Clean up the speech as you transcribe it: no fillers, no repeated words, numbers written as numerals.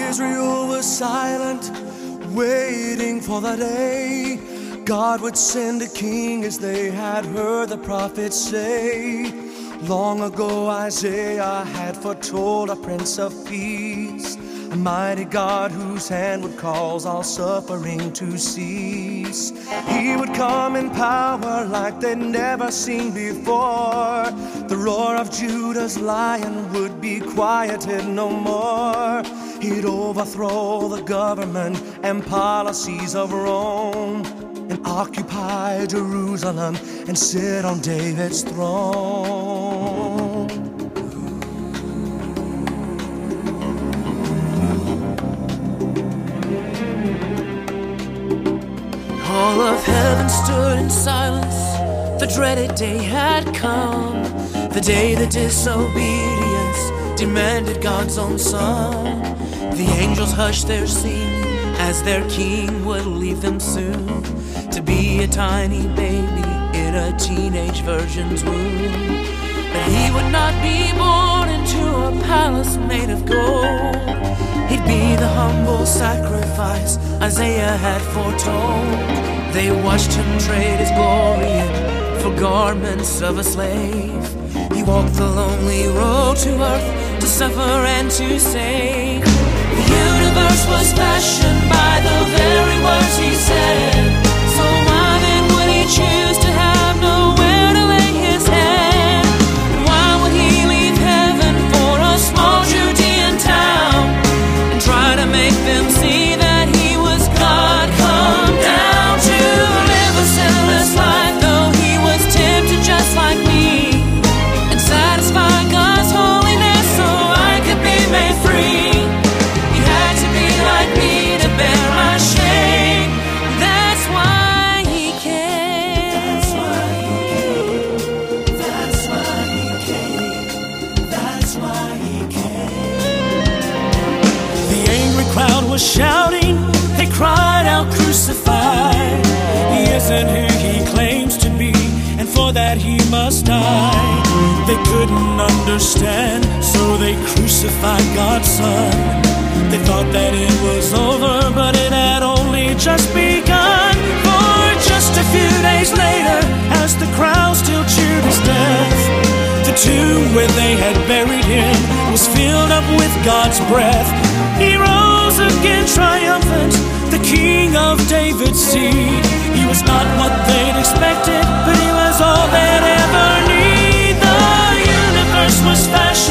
Israel was silent, waiting for the day God would send a king, as they had heard the prophets say. Long ago Isaiah had foretold a Prince of Peace, a mighty God whose hand would cause all suffering to cease. He would come in power like they'd never seen before. The roar of Judah's lion would be quieted no more. He'd overthrow the government and policies of Rome, and occupy Jerusalem and sit on David's throne. All of heaven stood in silence. The dreaded day had come, the day that disobedience demanded God's own Son. The angels hushed their singing as their king would leave them soon, to be a tiny baby in a teenage virgin's womb. But he would not be born into a palace made of gold. He'd be the humble sacrifice Isaiah had foretold. They watched him trade his glory in for garments of a slave. He walked the lonely road to earth to suffer and to save. The universe was fashioned by the very words he said. So why then would he choose to have nowhere to lay his head? And why would he leave heaven for a small Judean town and try to make them see that he was God come down to live a sinless life, though he was tempted just like me, and satisfy God's holiness so I could be made free? He had to be like me to bear my shame. That's why he came. That's why he came. That's why he came. That's why he came. The angry crowd was shouting, they cried out, "Crucify! He isn't who he claims to be, and for that he must die." They couldn't understand, so they crucified God's Son. They thought that it was over, but it had only just begun. For just a few days later, as the crowd still cheered his death, the tomb where they had buried him was filled up with God's breath. He rose again triumphant, the King of David's seed. He was not what they'd expected, but he was all they'd ever need. The universe was fashioned